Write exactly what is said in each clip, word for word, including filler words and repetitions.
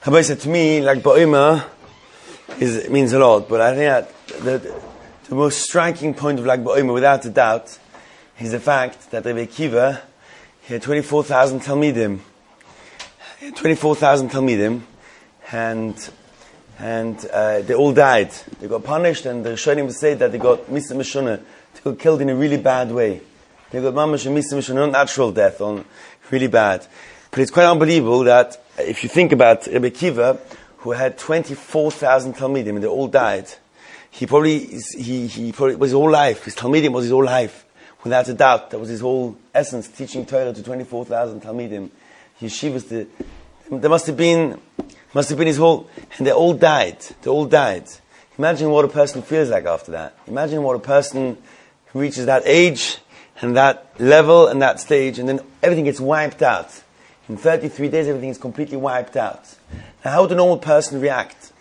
Rabbi said to me, like Ba'ima, is it means a lot, but I think that the, the most striking point of Lag Ba'ima, without a doubt, is the fact that Rabbi Akiva, he had twenty-four thousand Talmidim. He had twenty-four thousand Talmidim, and and uh, they all died. They got punished, and the Rishonim say that they got Misa Mishunah, they got killed in a really bad way. They got Mamash and Misa Mishunah, not natural death, on really bad. But it's quite unbelievable that if you think about Rabbi Akiva, who had twenty-four thousand Talmidim, and they all died, he probably, he, he probably was his whole life, his Talmidim was his whole life. Without a doubt, that was his whole essence, teaching Torah to twenty-four thousand Talmidim. Yeshivas, the, there must have been, must have been his whole, and they all died. They all died. Imagine what a person feels like after that. Imagine what a person who reaches that age, and that level, and that stage, and then everything gets wiped out. In thirty-three days, everything is completely wiped out. Now, how would a normal person react?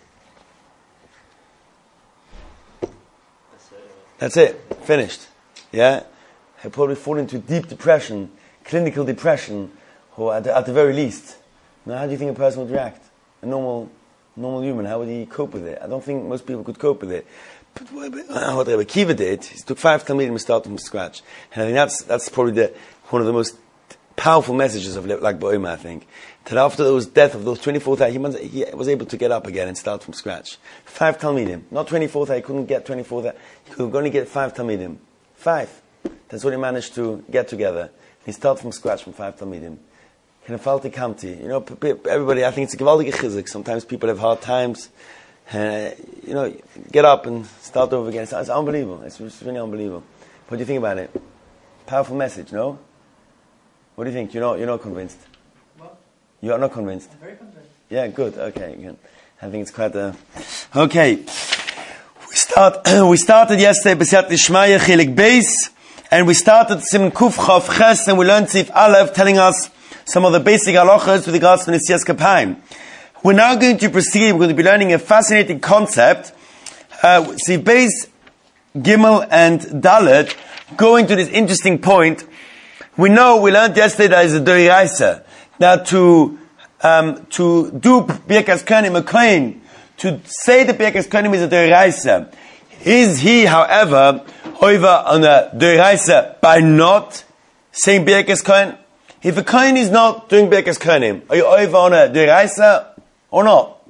That's it. Finished. Yeah? He'll probably fall into deep depression, clinical depression, or at the, at the very least. Now, how do you think a person would react? A normal, normal human, how would he cope with it? I don't think most people could cope with it. But what Rabbi Akiva did, he took five Talmidim and started from scratch. And I think that's that's probably the one of the most powerful messages of Lag Ba'ima, I think. That after those death of those twenty-four thousand, he, he was able to get up again and start from scratch. Five Talmidim. Not twenty-four thousand, he couldn't get twenty-four thousand. He could only get five Talmidim. Five. That's what he managed to get together. He started from scratch from five Talmidim. Kenefalti Kamti. You know, everybody, I think it's a gewaltige chizik. Sometimes people have hard times. Uh, you know, get up and start over again. It's, it's unbelievable. It's, it's really unbelievable. What do you think about it? Powerful message, no? What do you think? You're not, you're not convinced? What? You are not convinced? I'm very convinced. Yeah, good. Okay. Good. I think it's quite a... Okay. We start, we started yesterday, B'siyat Lishmaya Chilik Beis, and we started Siman Kuf Chav Ches, and we learned Sif Aleph, telling us some of the basic halachas with regards to Nesiyas Kapayim. We're now going to proceed. We're going to be learning a fascinating concept. Uh, Sif Beis, Gimel, and Dalet go into this interesting point. We know, we learned yesterday that is a Doiraisa. Now to, um, to do Birkas Kohanim a Kohen, to say the Birkas Kohanim is a Doiraisa, is he, however, over on a Doiraisa by not saying Birkas Kohen? If a Kohen is not doing Birkas Kohanim, are you over on a Doiraisa or not?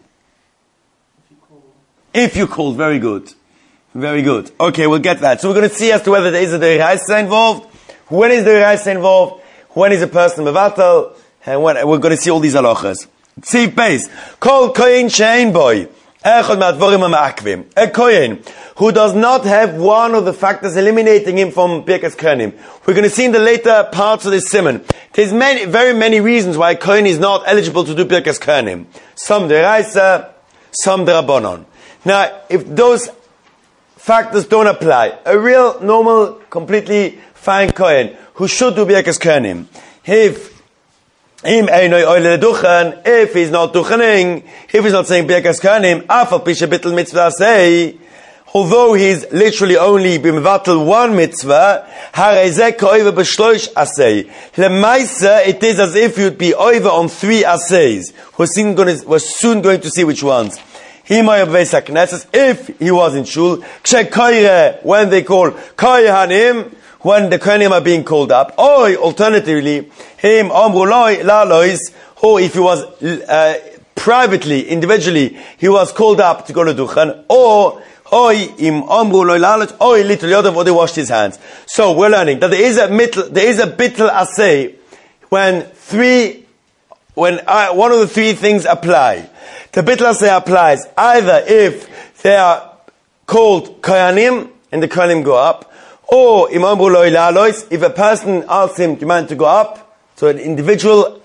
If you call. If you called, very good. Very good. Okay, we'll get that. So we're going to see as to whether there is a Doiraisa involved. When is the Doiraisa involved? When is a person mevatel? And when, we're going to see all these halachas. See, base. Kol kohen she'ein boy. Echad ma'advorim ha'ma'akvim. A kohen who does not have one of the factors eliminating him from Birkas Kohanim. We're going to see in the later parts of this simon. There's many, very many reasons why a kohen is not eligible to do Birkas Kohanim. Some Doiraisa, some D'Rabbanan. Now, if those factors don't apply, a real, normal, completely fine Kohen who should do Birkas Kohanim, if if he's not duchening, if he's not saying Birkas Kohanim, afal pisha bittul mitzvah say, although he's literally only b'mevatel one mitzvah, harezeh koiva b'shloish asay. Lemaisa, it is as if you'd be over on three assays. We're soon going to, we're soon going to see which ones. If he was in shul, when they call kohanim, when the kohanim are being called up, or alternatively, him amruloi lalois, or if he was uh, privately, individually, he was called up to go to duchen, or or im amruloi lalois, or little yodav, or they washed his hands. So we're learning that there is a mittel, there is a bittel assay when three, when uh, one of the three things apply. The bittel assay applies either if they are called kohanim and the kohanim go up, or imam Amru Lalois, if a person asks him, do you mind to go up? So an individual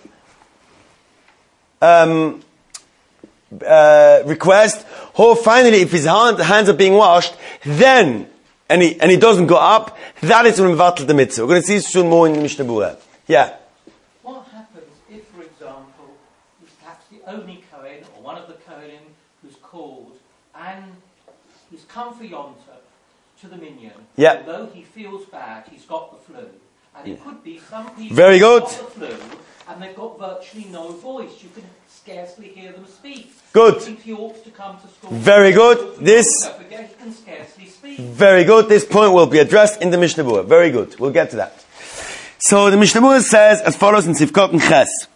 um, uh, request. Or finally, if his hand, hands are being washed, then, and he, and he doesn't go up, that is when mevatel the mitzvah. We're going to see soon more in the Mishnah Berurah. Yeah? What happens if, for example, he's perhaps the only Kohen, or one of the Kohanim, who's called, and he's come for Yom Tov to the minyan, yeah. Although he feels bad, he's got the flu. And it yeah. could be some people Very good. got the flu, and they've got virtually no voice. You can scarcely hear them speak. Good. I think he ought to come to school. Very good. This. He can scarcely speak. Very good. This point will be addressed in the Mishnah Berurah. Very good. We'll get to that. So the Mishnah Berurah says as follows in Sivkot and Ches.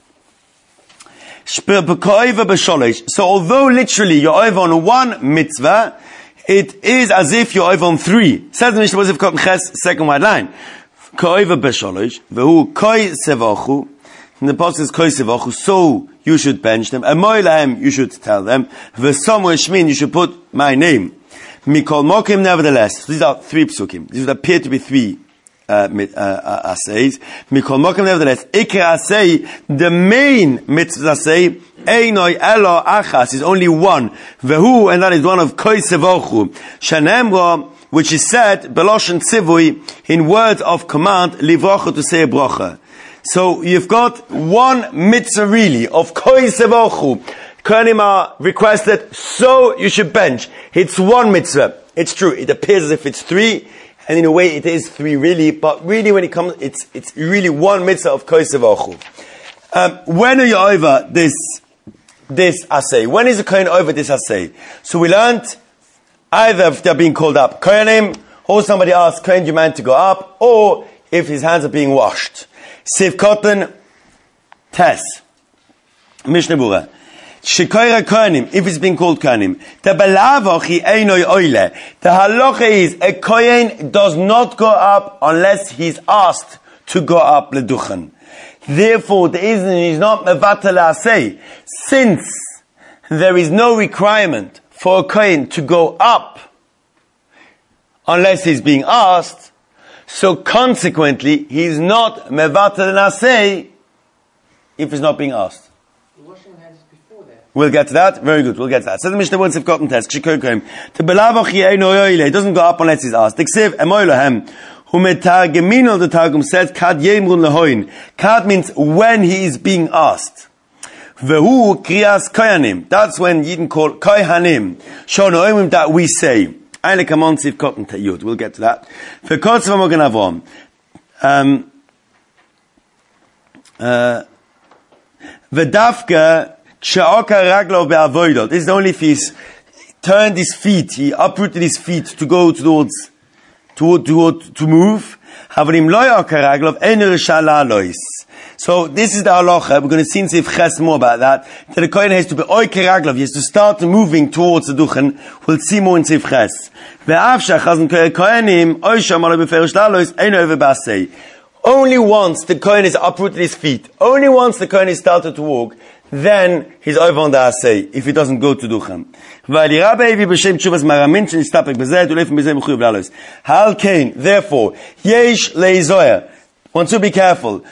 So although literally you're over on one mitzvah, it is as if you're over on three. Says the Mishnah Berurah Sivkot and Ches, second white line. Ka'ova b'sholosh, v'hu koi sevachu. And the Apostle says koi sevachu, so you should bench them. Amoy lahem, you should tell them. V'somo shmin, you should put my name. Mikol mokim, nevertheless. So these are three psukim. These would appear to be three uh, uh, assays. Mikol mokim, nevertheless. Ikra assay, the main mitzvah assay, Einoi elo achas, is only one. Vehu, and that is one of koi sevachu. Shanemro, which is said, beloshen tzivui, in words of command, livrocha, to say a brocha. So you've got one mitzvah really, of koi sevachu. Kohanim are requested, so you should bench. It's one mitzvah. It's true. It appears as if it's three, and in a way it is three really, but really when it comes, it's, it's really one mitzvah of koi sevachu. Um, when are you over this, this assay? When is a kohen over this assay? So we learned, either if they're being called up, kohanim, or somebody asks, kohen, do you mind to go up? Or if his hands are being washed. Siv Cotton, Tes, Mishnah Berurah. Shikoira kohanim, if it's being called kohanim. The belavochi einoi oile. The halacha is, a kohen does not go up unless he's asked to go up leduchan. Therefore, the reason he's not mevatel asay, since there is no requirement for a kohen to go up unless he's being asked, so consequently he's not mevatel asay if he's not being asked. The washing hands before that. We'll get to that. Very good. We'll get to that. So the Mishnah Berurah Sivkot and Tes. The belavochi einoi oile. It doesn't go up unless he's asked. Diksiv emoy lahem. Humetargemino, the Targum says, kad yemrun lehoin. Kad means when he is being asked. Vehu kriyas koyanim. That's when Yidden call kohanim. Shonoimim, that we say. Eile kamon Sivkot and Yud. We'll get to that. V'kotz v'mogen avon. Um, uh, V'dafka k'sha'oka raglo be'avoidot. This is only if he's turned his feet, he uprooted his feet to go towards To, to, to move. So this is the halacha. We're going to see in Sif Ches more about that. That the kohen has to be oike raglov. He has to start moving towards the duchen. We'll see more in Sif Ches. Only once the kohen has uprooted his feet, only once the kohen has started to walk, then he's over on the assay, if he doesn't go to duchen. Hal kain, therefore, yesh leizoyer. Want to be careful.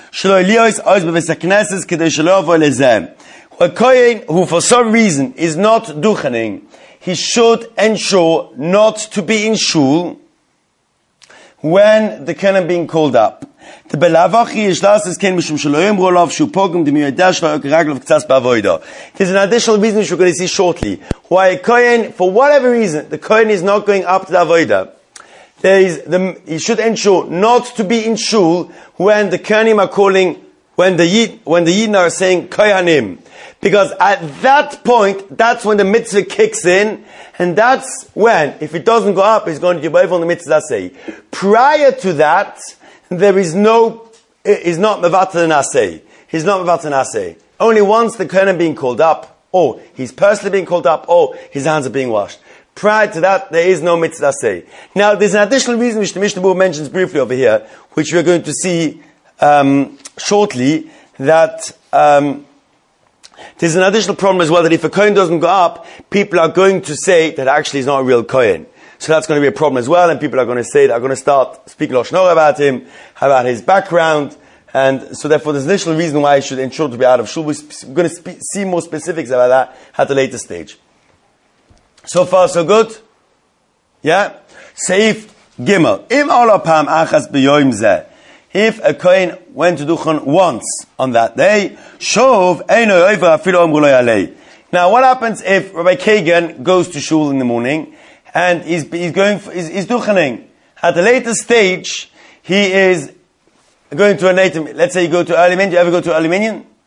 A kohen who for some reason is not duchening, he should ensure not to be in shul when the kohen being called up. The belavachi is lasses ken mishum shloim rolov shu pogum de miyadah shlo raglov ktsas bavoida. There's an additional reason which we're going to see shortly. Why a kohen, for whatever reason, the kohen is not going up to the avoida. There is the, he should ensure not to be in shul when the kohanim are calling, when the yid, when the yidden are saying kohanim, because at that point, that's when the mitzvah kicks in, and that's when, if it doesn't go up, he's going to give away from the mitzvah say. Prior to that, there is no, he's not mevatel an asay. He's not mevatel an asay. Only once the kohen being called up, or he's personally being called up, or his hands are being washed. Prior to that, there is no mitzvah asay. Now, there's an additional reason which the Mishnah Berurah mentions briefly over here, which we're going to see um, shortly, that um, there's an additional problem as well, that if a kohen doesn't go up, people are going to say that actually he's not a real kohen. So that's going to be a problem as well, and people are going to say, they're going to start speaking Lashon Hara about him, about his background, and so therefore there's an additional reason why he should ensure to be out of shul. We're going to spe- see more specifics about that at a later stage. So far, so good? Yeah? Seif Gimel. Im olapam achas b'yoim zeh. If a kohen went to duchen once on that day, shov eino over afilu omru lo yalei. Now, what happens if Rabbi Kagan goes to shul in the morning, and he's, he's going, for, he's, he's duchening. At a later stage, he is going to a later, let's say you go to early minyan. Do you ever go to early minyan?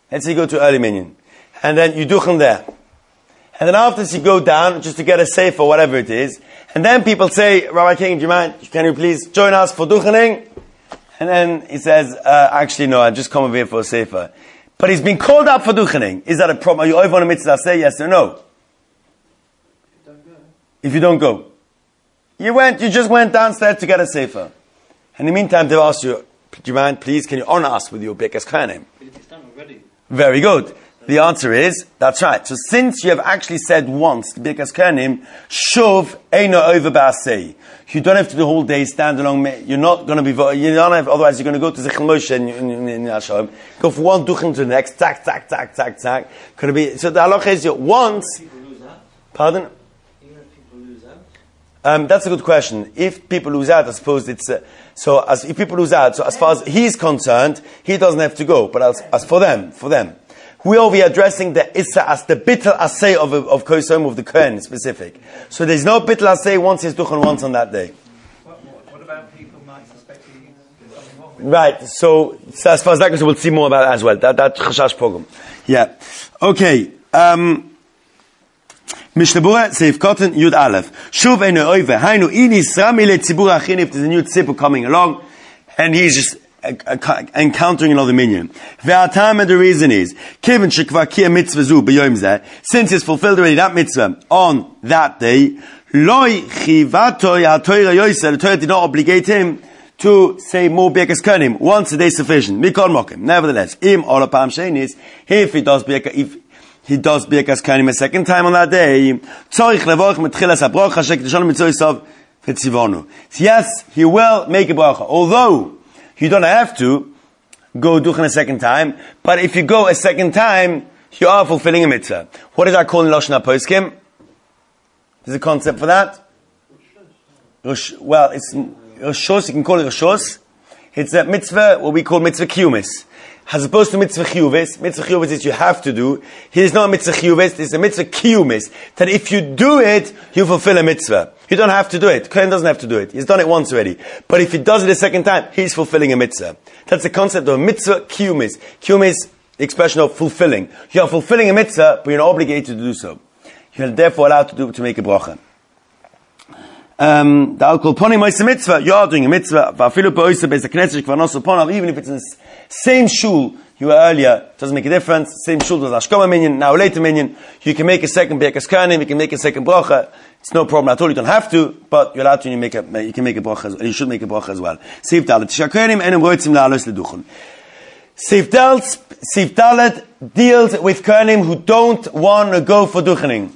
Let's say you go to early minyan. And then you duchen there. And then after this you go down just to get a safe or whatever it is. And then people say, Rabbi King, do you mind, can you please join us for duchening? And then he says, uh, actually no, I just come over here for a sefer. But he's been called up for duchening. Is that a problem? Are you over on a mitzvah? Say yes or no. If you don't go. If you don't go. You went, you just went downstairs to get a sefer. In the meantime, they've asked you, do you mind, please, can you honor us with your Birkas Kohanim? It's done already. Very good. The answer is, that's right. So since you have actually said once, the Birkas Kohanim, Shuv Eino Over Ba'asei. You don't have to do the whole day stand along. You're not going to be, you don't have, otherwise you're going to go to Zichel Moshe in, in, in, in Hashem. Go from one duchen to the next, tack, tack, tack, tack, tack. Going to be, so the halacha is, you once, People lose out. Pardon? Even if people lose out. Um, that's a good question. If people lose out, I suppose it's, uh, so as, if people lose out, so as far as he's concerned, he doesn't have to go. But as, as for them, for them. We're over here addressing the Issa as the Bittel Asay of, of Kosom, of the Kohen specific. So there's no Bittel Asay once he's duchen once on that day. What, what, what about people might suspect there's something wrong with it? Right, so, so as far as that goes, we'll see more about that as well. That, that Chashash program. Yeah. Okay. Um, Mishnah Berurah, Seif Cotton, Yud Aleph. Shuv Eino Oive, Hainu Ini Sramile Tzibur Achin, if there's a new tzibur coming along, and he's just encountering another minion. And the reason is, since he's fulfilled already that mitzvah on that day, the Torah did not obligate him to say more Birkas Kohanim. Once a day is sufficient. Nevertheless, if he does Birkas, if he does Birkas Kohanim a second time on that day, yes, he will make a bracha. Although you don't have to go duchen a second time, but if you go a second time, you are fulfilling a mitzvah. What is that called in Lashon HaPoskim? There's a concept for that? Rosh, well, it's Roshos, you can call it Roshos. It's a mitzvah, what we call mitzvah kiyumis. As opposed to mitzvah chiyuvis, mitzvah chiyuvis is you have to do. Here's not a mitzvah chiyuvis, it's a mitzvah kiyumis. That if you do it, you fulfill a mitzvah. You don't have to do it. Kohen doesn't have to do it. He's done it once already. But if he does it a second time, he's fulfilling a mitzvah. That's the concept of mitzvah kiyumis. Kiyumis, the expression of fulfilling. You are fulfilling a mitzvah, but you're not obligated to do so. You're therefore allowed to do to make a bracha. Um, the alcohol ponim is a mitzvah. You are doing a mitzvah. Even if it's in the same shul you were earlier, doesn't make a difference. Same shul was Ashkoma minyan, now later minyan. You can make a second Birkas Kohanim, you can make a second bracha. It's no problem at all. You don't have to, but you're allowed to. And you make a, you can make a bracha. As, you should make a bracha as well. Seif Dalet Tishakonim enem roitzim la'alos leduchon. Seif Dalet, Seif Dalet deals with Kohanim who don't want to go for duchening.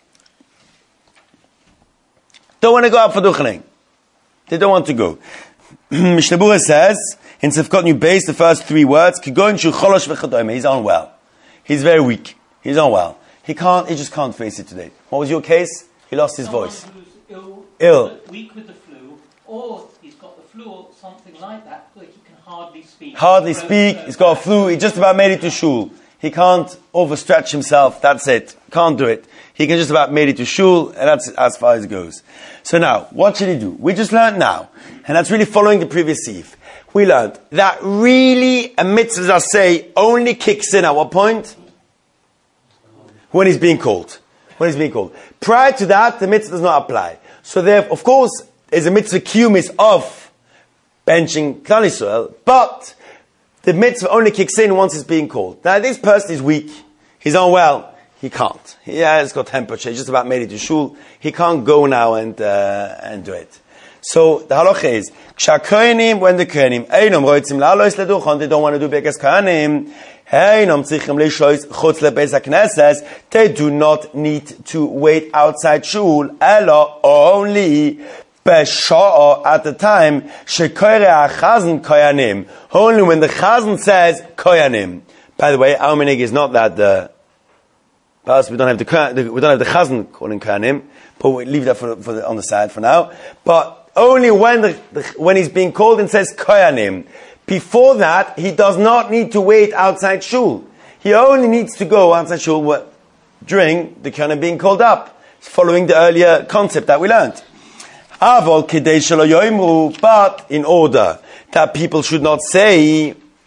Don't want to go out for duchening. They don't want to go. Mishnah Berurah says in Sefkot New Base, the first three words: Kigon shu cholosh v'chadomer. He's unwell. He's very weak. He's unwell. He can't. He just can't face it today. What was your case? He lost his Someone voice. who's ill, Ill. weak with the flu, or he's got the flu or something like that, but he can hardly speak. Hardly speak. He's got a flu. He just about made it to shul. He can't overstretch himself. That's it. Can't do it. He can just about made it to shul, and that's as far as it goes. So now, what should he do? We just learned now, and that's really following the previous sieve. We learned that really a mitzvah say only kicks in at what point? When he's being called. When he's being called. Prior to that, the mitzvah does not apply. So there, of course, is a mitzvah kiyumis of benching Klal Yisrael, but the mitzvah only kicks in once it's being called. Now, this person is weak. He's unwell. He can't. He has got temperature. He's just about made it to shul. He can't go now and uh, and do it. So the halacha is, Kshakoinim, when the kohenim, einom roitzim la'alos leduchon, they don't want to do Birkas Kohanim, einom tzichim leishois chutz lebeis hakneses, they do not need to wait outside shul, elo only b'sha'a at the time, shekoire ha'chazan koyanim, only when the chazan says koyanim. By the way, our minig is not that the Perhaps we don't have the we don't have the chazan calling kohanim, but we leave that for, for the, on the side for now. But only when the, the when he's being called and says kohanim. Before that, he does not need to wait outside shul. He only needs to go outside shul what, during the kohanim being called up, following the earlier concept that we learned. Avol kedei shelo yoimru, but in order that people should not say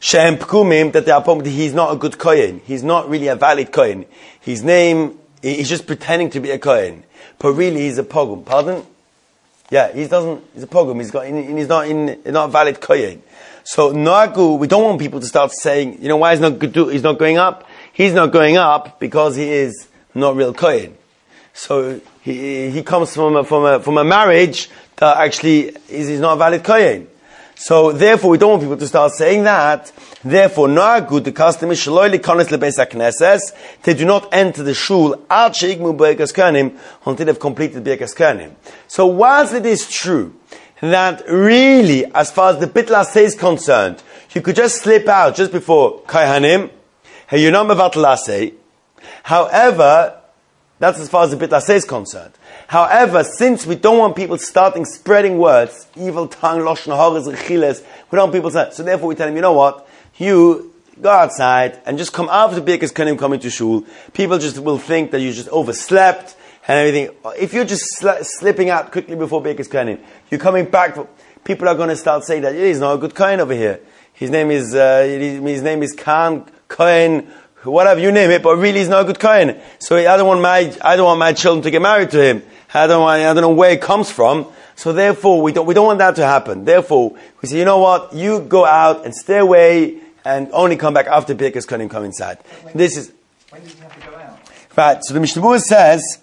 Shem Pkumim, that they are that he's not a good Kohen. He's not really a valid Kohen. His name, he's just pretending to be a Kohen. But really he's a Pogum. Pardon? Yeah, he doesn't, he's a Pogum. He's got, he's not in, not a valid Kohen. So Nagu, we don't want people to start saying, you know, why he's not good, he's not going up? He's not going up because he is not real Kohen. So he, he comes from a, from a, from a marriage that actually is, is not a valid Kohen. So therefore we don't want people to start saying that. Therefore, Nagu, the custom is Shaloi Likonis Lebeis HaKnesses. They do not enter the shul Ad Sheigmu Birkas Kohanim until they've completed Birkas Kohanim. So whilst it is true that really, as far as the Bittul Aseh is concerned, you could just slip out just before Kohanim, hey, you're not Mevatel Aseh. However, that's as far as the Bittul Aseh is concerned. However, since we don't want people starting spreading words, evil tongue, Lashon Hara, Rechiles, we don't want people to, so therefore we tell them, you know what, you go outside and just come after Birkas Kohanim coming to shul. People just will think that you just overslept and everything. If you're just sl- slipping out quickly before Birkas Kohanim, you're coming back, for, people are going to start saying that he's not a good Kohen over here. His name is, uh, his name is Khan, Kohen, whatever you name it, but really he's not a good Kohen. So I don't want my, I don't want my children to get married to him. I don't want, I don't know where it comes from. So therefore, we don't, we don't want that to happen. Therefore, we say, you know what? You go out and stay away and only come back after Birkas Kohanim come inside. When, this is, when did you have to go out? Right, so the Mishnah Berurah says,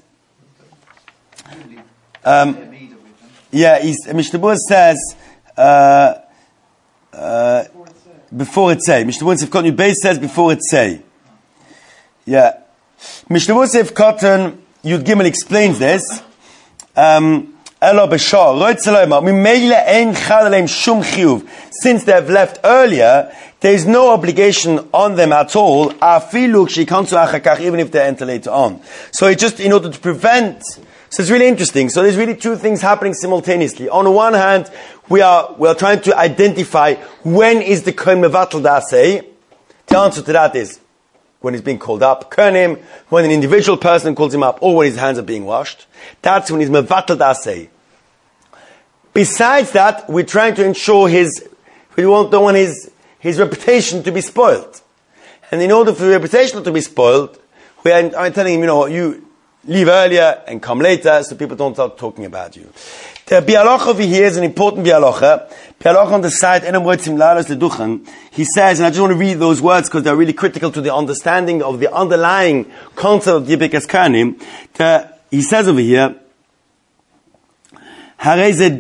um, yeah, he's, Mishnah Berurah says, uh, uh, before it say. Mishnah Berurah Sif Kotten Yud says before it say. Yeah. Mishnah Berurah Sif Kotten Yud Gimel explains this. Um, since they have left earlier, there is no obligation on them at all, even if they enter later on. So it's just in order to prevent. So it's really interesting. So there's really two things happening simultaneously. On the one hand, we are we are trying to identify when is the Kohen Mevatel Aseh. The answer to that is when he's being called up, Kohanim, when an individual person calls him up, or when his hands are being washed. That's when he's Mevatel Aseh. Besides that, we're trying to ensure his, we don't want his, his reputation to be spoiled. And in order for the reputation to be spoiled, we are, I'm telling him, you know, you leave earlier and come later so people don't start talking about you. The Bialocha over here is an important Bialocha. Bialocha on the side, he says, and I just want to read those words because they're really critical to the understanding of the underlying concept of Birkas Kohanim. He says over here, um,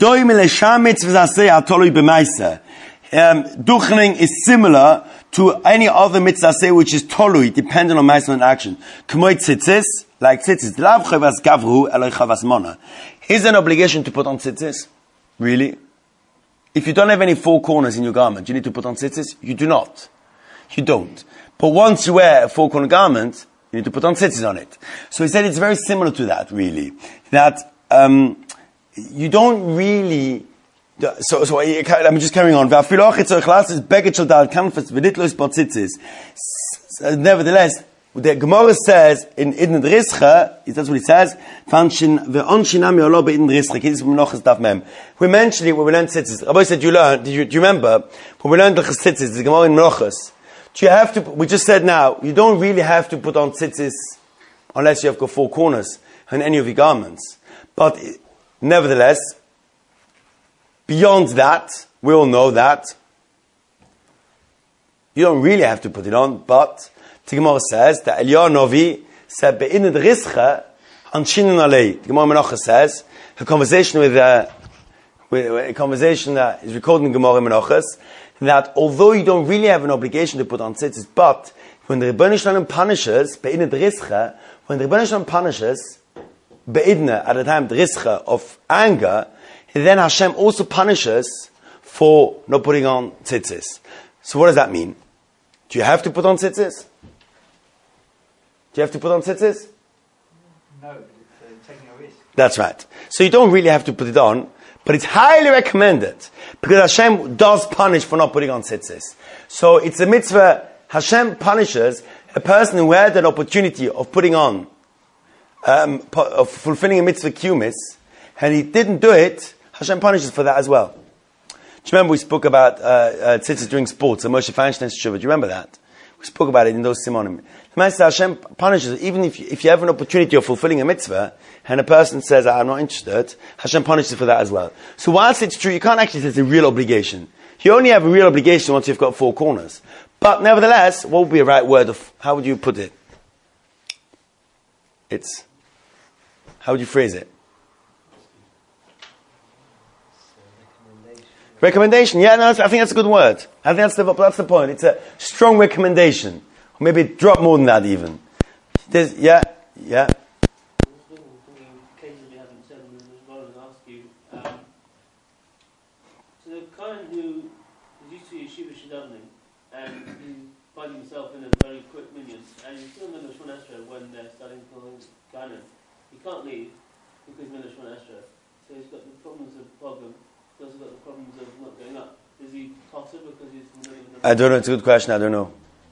Duchening is similar to any other mitzvah which is tolui, dependent on Maaseh and action. K'moy tzitzis, like tzitzis. Lav chavas gavru, eloi chavas mona. Is there an obligation to put on tzitzis? Really? If you don't have any four corners in your garment, you need to put on tzitzis? You do not. You don't. But once you wear a four corner garment, you need to put on tzitzis on it. So he said it's very similar to that, really. That, um, you don't really, so, so I'm just carrying on. Nevertheless, the Gemara says in Idn Drischa, that's what he says, we mentioned it when we learned tzitzis. Rabbi said, you learned, do you, do you remember? When we learned the tzitzis, the Gemara in Menachos, do you have to, we just said now, you don't really have to put on tzitzis unless you have got four corners on any of your garments. But nevertheless, beyond that, we all know that you don't really have to put it on, but the Gemara says that Eliyahu Novi said, Be'inad Rischa, Anshinan Alei. The Gemara Menachos says, a conversation with, uh, with, a conversation that is recorded in Gemara Menachos, that although you don't really have an obligation to put on tzitzis, but when the Rebbeinu Shalom punishes, Be'inad Rischa, when the Rebbeinu Shalom punishes, Be'idna, at the time, the Rischa of anger, then Hashem also punishes for not putting on tzitzis. So what does that mean? Do you have to put on tzitzis? Do you have to put on tzitzis? No, it's uh, taking a risk. That's right. So you don't really have to put it on, but it's highly recommended because Hashem does punish for not putting on tzitzis. So it's a mitzvah. Hashem punishes a person who had an opportunity of putting on, um, of fulfilling a mitzvah kumis, and he didn't do it. Hashem punishes for that as well. you remember we spoke about uh, uh, tzitzis during sports, and Moshe Feinstein's tshuva? Do you remember that? We spoke about it in those simonim. The Master Hashem punishes, even if you, if you have an opportunity of fulfilling a mitzvah, and a person says, I'm not interested, Hashem punishes for that as well. So whilst it's true, you can't actually say it's a real obligation. You only have a real obligation once you've got four corners. But nevertheless, what would be a right word of, how would you put it? It's, how would you phrase it? Recommendation. Yeah, no, I think that's a good word. I think that's the, that's the point. It's a strong recommendation. Or maybe drop more than that even. There's, yeah, yeah. So the Kohen who is used to Yeshiva Shidavnim and he's finding himself in a very quick minion, and he's still in the Shemon Esrei when they're starting Kohen, he can't leave because he's in the Shemon Esrei. So he's got the problems of Pogrom. He's also got the problems of not going up. Is he Potter because he's in the middle of the... I don't know, it's a good question, I don't know.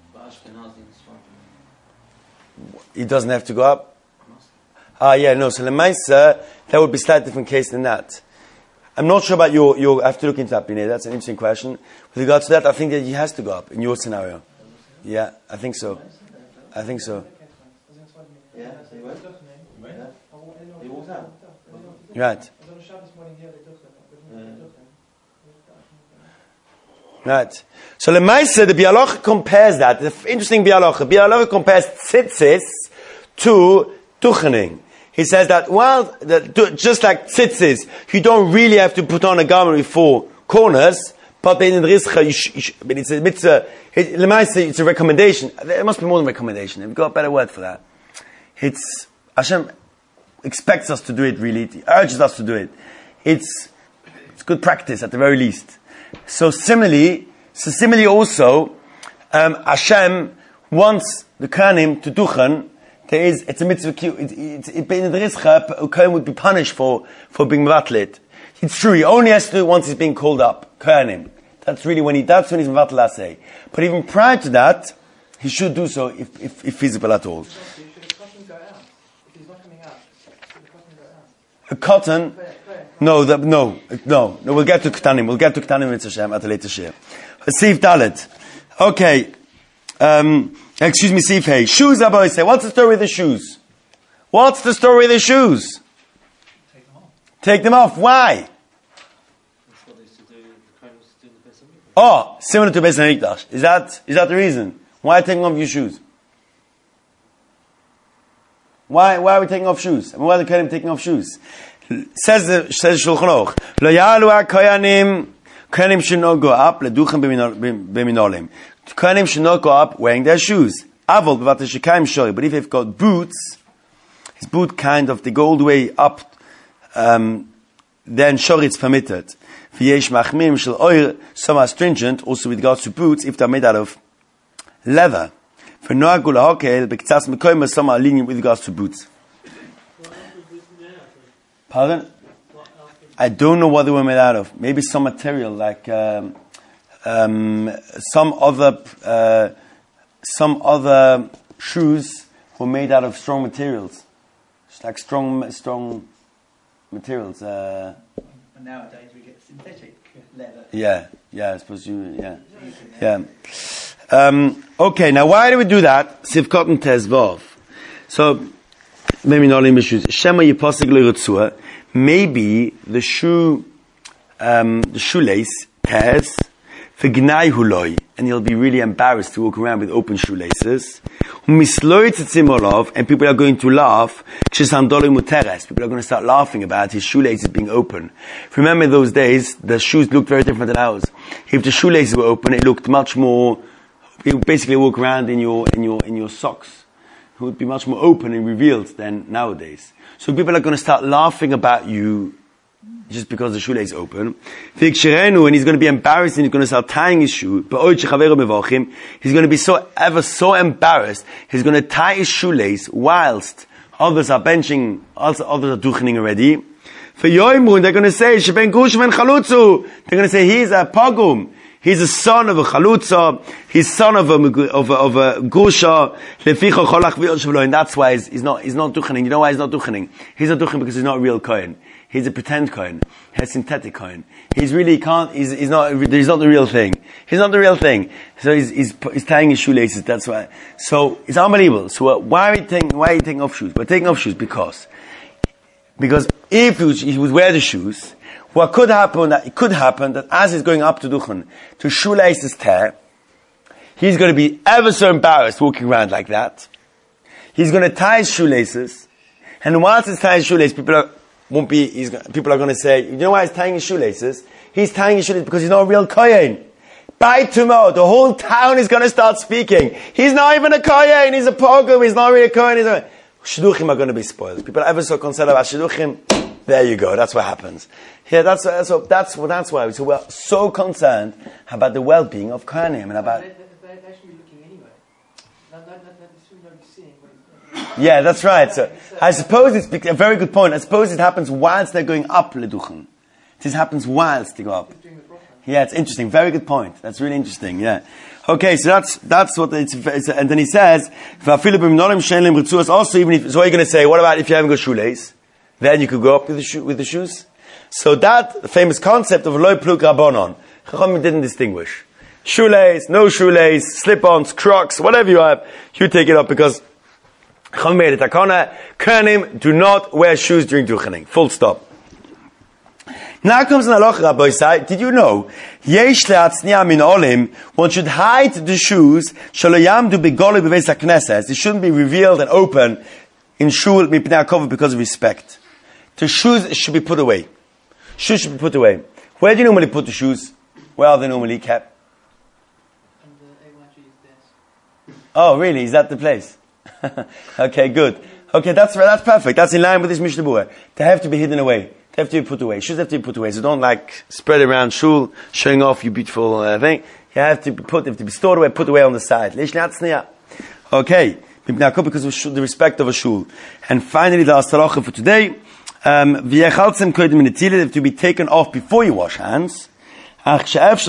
He doesn't have to go up? Ah, yeah, no, so Lemaisa, that would be a slightly different case than that. I'm not sure about your, your I have to look into that, Binay. That's an interesting question. With regard to that, I think that he has to go up in your scenario. Yeah, I think so. I think so. Yeah, he walks out. Right. Right. So Lemaisa, the Bialocha compares that. The interesting Bialocha. Bialocha compares tzitzis to tuchening. He says that, well, that, just like tzitzis, you don't really have to put on a garment with four corners, but in the Rizcha, it's a mitzvah, Lemaisa, it's a recommendation. There must be more than recommendation. We've got a better word for that. It's, Hashem expects us to do it really. He urges us to do it. It's, it's good practice at the very least. So similarly, so similarly also, um, Hashem wants the Kohanim to duchen. There is, it's a mitzvah, it's, it's, it, in the Rizcha, a Kohen would be punished for, for being mevatlet. It's true, he only has to do it once he's being called up, Kohanim. That's really when he, that's when he's mevatlet asay. But even prior to that, he should do so if, if, if feasible at all. A cotton, no, the, no, no, no, we'll get to Ketanim, we'll get to Ketanim with Hashem at a later share. Sif Dalet. Okay, um, excuse me, Sif Hey. Shoes, Abba say, what's the story with the shoes? What's the story with the shoes? Take them off. Take them off, why? That's what they used to do, the Kohen used to do the Beis Hamikdash. Oh, similar to Beis Hamikdash. Is that, is that the reason? Why are you taking off your shoes? Why, why are we taking off shoes? I mean, why are the Kohanim taking off shoes? Says the, says Shulchan Aruch, Lo yalu ha-Kohanim, Kohanim should not go up, leduchem b'minolim. Kohanim should not go up wearing their shoes. Avol b'vat ha-shekayim shori, but if they've got boots, his boot kind of, they go all the way up, um, then shori it's permitted. V'yesh machmim shel oir, some are stringent, also with regards to boots, if they're made out of leather. For noagul hakel, b'ktsas mekoyim, some are lenient with regards to boots. Pardon? I don't know what they were made out of. Maybe some material, like um, um, some other uh, some other shoes were made out of strong materials, just like strong strong materials. Uh, And nowadays we get synthetic leather. yeah, yeah. I suppose you. Yeah, yeah. Um, okay, now why do we do that? Sivkot and Tezvov. So maybe not in shoes. Shema yiposig le'rutzua. Maybe the shoe, um, the shoelace tears, v'gnai huloi, and he'll be really embarrassed to walk around with open shoelaces. Umisloi tzitzim olav, and people are going to laugh. Kshisandoli muteres, people are going to start laughing about his shoelaces being open. Remember in those days, the shoes looked very different than ours. If the shoelaces were open, it looked much more. You basically walk around in your in your in your socks. It would be much more open and revealed than nowadays. So people are going to start laughing about you just because the shoelace is open. And he's going to be embarrassed and he's going to start tying his shoe. He's going to be so ever so embarrassed. He's going to tie his shoelace whilst others are benching, also others are duchening already. For Yoimrun, they're going to say, they're going to say he's a pogum. He's a son of a chalutza. He's son of a of a, of a gusha. And that's why he's, he's not he's not duchening. You know why he's not duchening? He's not duchening because he's not a real kohen. He's a pretend kohen. He's a synthetic kohen. He's really can't. He's, he's not. He's not the real thing. He's not the real thing. So he's he's, he's tying his shoelaces. That's why. So it's unbelievable. So uh, why are we taking why are you taking off shoes? We're taking off shoes because because if he, was, he would wear the shoes. What could happen, that it could happen that as he's going up to Duchen, to shoelaces tear, he's going to be ever so embarrassed walking around like that. He's going to tie his shoelaces, and whilst he's tying his shoelaces, people are, won't be, he's, people are going to say, you know why he's tying his shoelaces? He's tying his shoelaces because he's not a real kohen. By tomorrow, the whole town is going to start speaking. He's not even a kohen, he's a pogrom, he's not really a kohen, he's a... Shidduchim are going to be spoiled. People are ever so concerned about Shidduchim. There you go. That's what happens. Yeah, that's that's what, that's what, that's why. So we're so concerned about the well-being of Kohanim and about. They, they, they should be looking anyway. Not, not, not, not, they should not be seeing what he's doing. Yeah, that's right. So I suppose it's a very good point. I suppose it happens whilst they're going up Leduchen. This happens whilst they go up. Yeah, it's interesting. Very good point. That's really interesting. Yeah. Okay, so that's that's what it's, it's and then he says, also even if so, what are you going to say? What about if you haven't got shoelace? Then you could go up with the, shoe, with the shoes. So that famous concept of loy plug rabbanon, Chachamim didn't distinguish. Shoelace, no shoelace, slip-ons, crocs, whatever you have, you take it up because Chachamim made it takana. Kohanim do not wear shoes during duchening. Full stop. Now comes an halacha, Rabbi Isai. Did you know? Yesh le'atzniya min olim. One should hide the shoes. Shelo yamdu begoli beveis hakneses. It shouldn't be revealed and open in shul mipnei hakavod because of respect. The shoes should be put away. Shoes should be put away. Where do you normally put the shoes? Where are they normally kept? Oh, really? Is that the place? Okay, good. Okay, that's that's perfect. That's in line with this Mishnah Berurah. They have to be hidden away. They have to be put away. Shoes have to be put away. So don't like spread around shul, showing off your beautiful uh, thing. You have to be put, they have to be stored away, put away on the side. Okay, because of the respect of a shul. And finally, the halacha for today. Um, they have to be taken off before you wash hands. But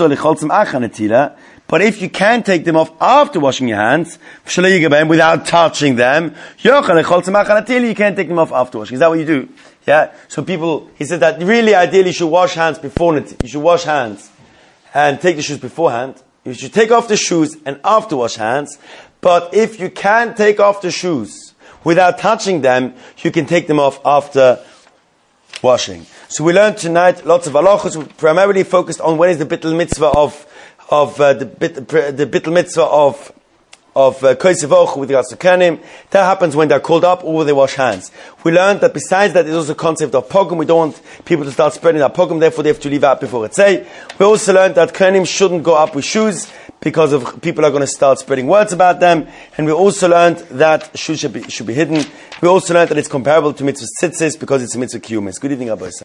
if you can take them off after washing your hands, without touching them, you can't take them off after washing. Is that what you do? Yeah? So people, he said that really ideally you should wash hands before, you should wash hands and take the shoes beforehand. You should take off the shoes and after wash hands. But if you can take off the shoes without touching them, you can take them off after washing. So we learned tonight lots of halachos, primarily focused on when is the bittul mitzvah of of uh, the bit, the bittul mitzvah of of uh, kosevoch with regards to kohanim. That happens when they're called up or when they wash hands. We learned that besides that, there's also a concept of pogrom. We don't want people to start spreading that pogrom, therefore they have to leave out before it's say. We also learned that kohanim shouldn't go up with shoes because of people are going to start spreading words about them. And we also learned that shoes should be should be hidden. We also learned that it's comparable to mitzvah tzitzis because it's a mitzvah kiyumis. Good evening, Rabbi.